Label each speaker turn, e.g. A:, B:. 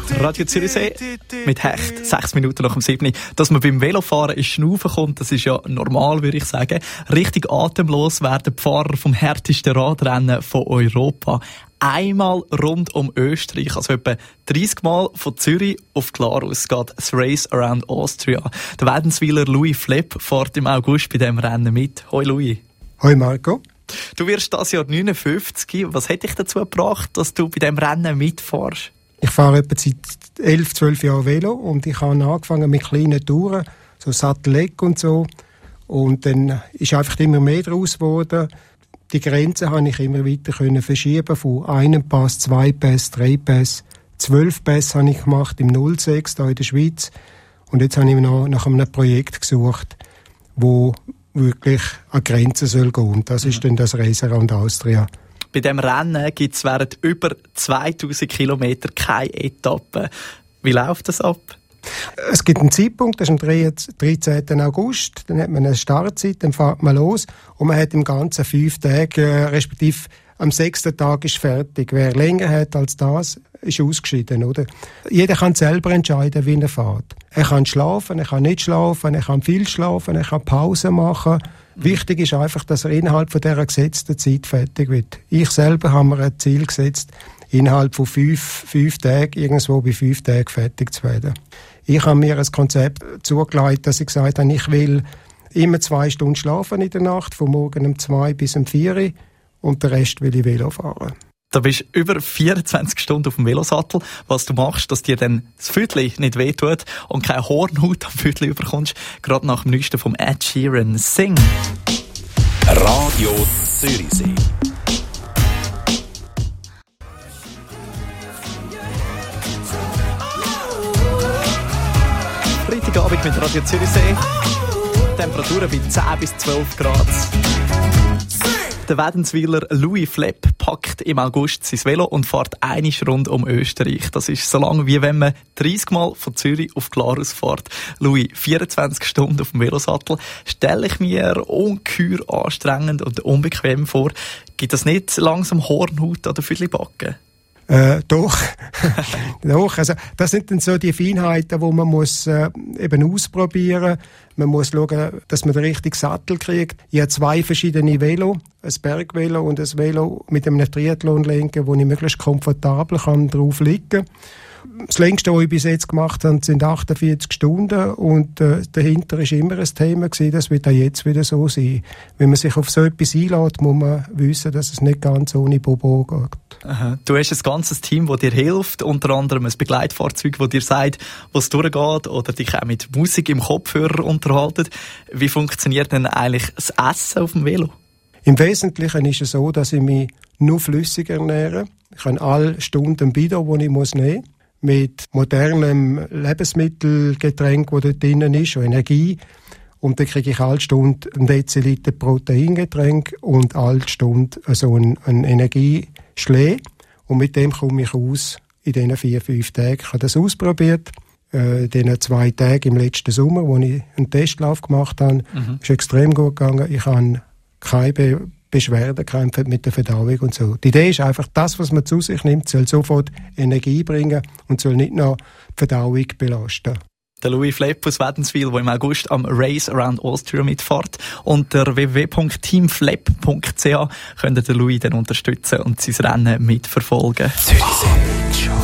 A: Radio Zürichsee mit Hecht, 6 Minuten nach dem 7. Dass man beim Velofahren ins Schnaufen kommt, das ist ja normal, würde ich sagen. Richtig atemlos werden die Fahrer vom härtesten Radrennen von Europa. Einmal rund um Österreich, also etwa 30 Mal von Zürich auf Glarus geht das Race Around Austria. Der Wädenswiler Louis Flepp fährt im August bei diesem Rennen mit. Hoi Louis.
B: Hoi Marco.
A: Du wirst das Jahr 59. Was hat dich dazu gebracht, dass du bei diesem Rennen mitfährst?
B: Ich fahre etwa seit 11, 12 Jahren Velo und ich habe angefangen mit kleinen Touren, so Sattelleck und so. Und dann ist einfach immer mehr draus geworden. Die Grenzen habe ich immer weiter können verschieben, von einem Pass, 2 Pässe, 3 Pässe, 12 Pässe habe ich gemacht im 06 hier in der Schweiz. Und jetzt habe ich noch nach einem Projekt gesucht, wo wirklich an Grenzen soll gehen. Und das ist dann das Race Around Austria.
A: Bei diesem Rennen gibt es während über 2000 Kilometer keine Etappe. Wie läuft das ab?
B: Es gibt einen Zeitpunkt, das ist am 13. August, dann hat man eine Startzeit, dann fährt man los und man hat im Ganzen 5 Tage, respektive am 6. Tag ist fertig. Wer länger hat als das, ist ausgeschieden, oder? Jeder kann selber entscheiden, wie er fährt. Er kann schlafen, er kann nicht schlafen, er kann viel schlafen, er kann Pause machen. Wichtig ist einfach, dass er innerhalb von dieser gesetzten Zeit fertig wird. Ich selber habe mir ein Ziel gesetzt, innerhalb von 5 Tagen, irgendwo bei 5 Tagen fertig zu werden. Ich habe mir ein Konzept zugelegt, dass ich gesagt habe, ich will immer 2 Stunden schlafen in der Nacht, von morgen um 2 bis um 4 und den Rest will ich Velo fahren.
A: Du bist über 24 Stunden auf dem Velosattel. Was du machst, dass dir dann das Viertel nicht wehtut und keine Hornhaut am Viertel überkommst, gerade nach dem Neuesten vom Ed Sheeran. Sing!
C: Radio Zürichsee.
A: Freitagabend mit Radio Zürichsee. Temperaturen bei 10 bis 12 Grad. Der Wädenswiler Louis Flepp packt im August sein Velo und fährt einmal rund um Österreich. Das ist so lang, wie wenn man 30 Mal von Zürich auf Glarus fährt. Louis, 24 Stunden auf dem Velosattel stelle ich mir ungeheuer anstrengend und unbequem vor. Gibt das nicht langsam Hornhaut an der Viertelbacke?
B: Doch. Doch. Also, das sind dann so die Feinheiten, die man muss, eben ausprobieren. Man muss schauen, dass man den richtigen Sattel kriegt. Ich habe 2 verschiedene Velo. Ein Bergvelo und ein Velo mit einem Triathlon-Lenker, wo ich möglichst komfortabel drauf liegen kann. Das längste, was ich bis jetzt gemacht habe, sind 48 Stunden und dahinter war immer ein Thema gewesen, das wird auch jetzt wieder so sein. Wenn man sich auf so etwas einlässt, muss man wissen, dass es nicht ganz ohne Bobo geht.
A: Aha. Du hast ein ganzes Team, das dir hilft, unter anderem ein Begleitfahrzeug, das dir sagt, wo es durchgeht oder dich auch mit Musik im Kopfhörer unterhaltet. Wie funktioniert denn eigentlich das Essen auf dem Velo?
B: Im Wesentlichen ist es so, dass ich mich nur flüssig ernähre. Ich habe alle Stunden ein Bidon, das ich nehmen muss, mit modernem Lebensmittelgetränk, das dort drin ist, und Energie. Und dann kriege ich alle Stunde ein Deziliter Proteingetränk und alle Stunde so ein Energieschlee. Und mit dem komme ich aus in diesen 4-5 Tagen. Ich habe das ausprobiert. In diesen 2 Tagen im letzten Sommer, wo ich einen Testlauf gemacht habe, ist extrem gut gegangen. Ich habe keine Beschwerden kämpfen mit der Verdauung und so. Die Idee ist einfach, das, was man zu sich nimmt, soll sofort Energie bringen und soll nicht noch die Verdauung belasten.
A: Der Louis Flepp aus Wädenswil, der im August am Race Around Austria mitfährt. Unter www.teamflepp.ch könnt ihr den Louis dann unterstützen und sein Rennen mitverfolgen.
C: Zürichsee.